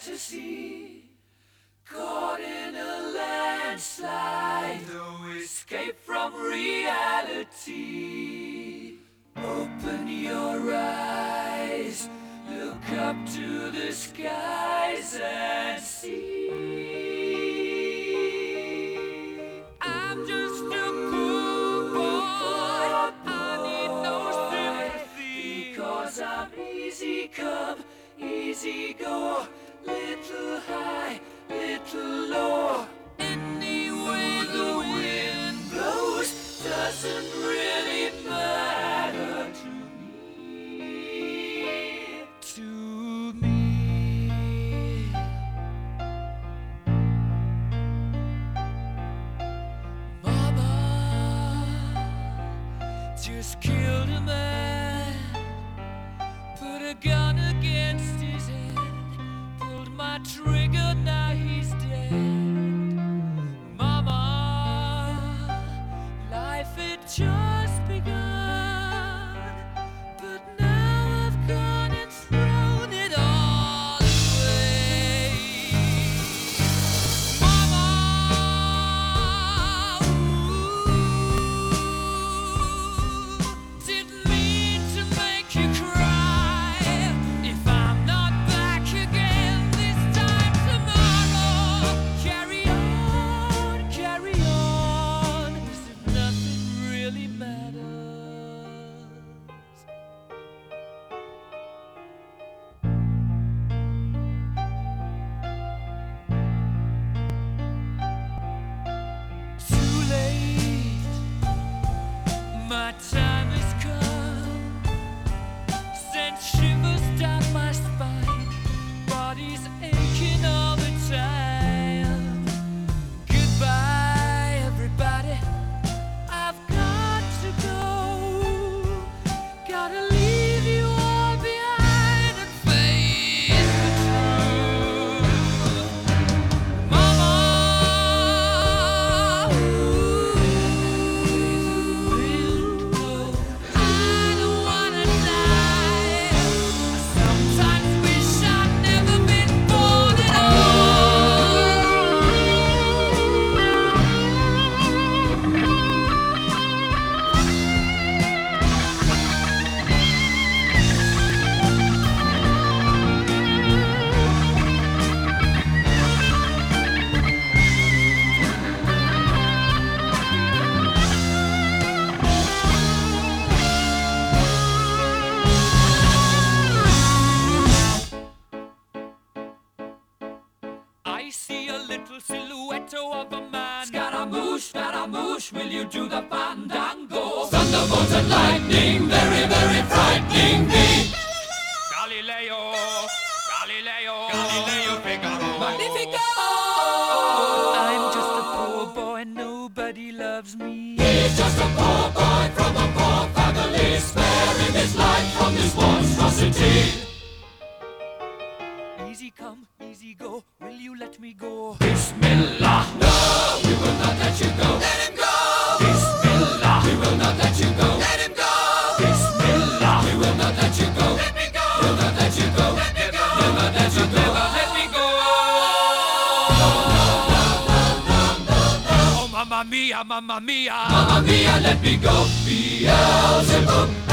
fantasy, caught in a landslide, no escape from reality. Open your eyes, look up to the skies and see. I'm just a poor boy, I need no sympathy, because I'm easy come, easy go, little high, little low. Any way the wind blows doesn't really matter to me. To me. Mama just killed a man, put a gun against his head, pulled my trigger, now he's dead. Mama, life had just begun, but now I've gone and thrown it all away. Mama, didn't mean to make you cry. If I'm not back again this time tomorrow, carry on, as if nothing really matters. Too late, my time has come, sent shivers down my spine, body's aching all the time. Goodbye, everybody, I've got to go, gotta leave you all behind and face the truth. Mama, I don't wanna die. I sometimes wish I'd never been born at I see a little silhouette of a man. Scaramouche, will you do the fandango? Thunderbolt and lightning, very, very frightening me. Galileo, Figaro. Magnifico! I'm just a poor boy, nobody loves me. He's just a poor boy from a poor family, sparing his life from this monstrosity. Easy come, easy go, will you let me go? Bismillah, no, we will not let you go. Let him go! Bismillah, we will not let you go. Let him go! Bismillah, we will not let you go. Let me go! We'll not let you go. Let me go! We'll not let you go. Never let me go! Oh, mamma mia, mamma mia. Mamma mia, let me go. Beelzebub.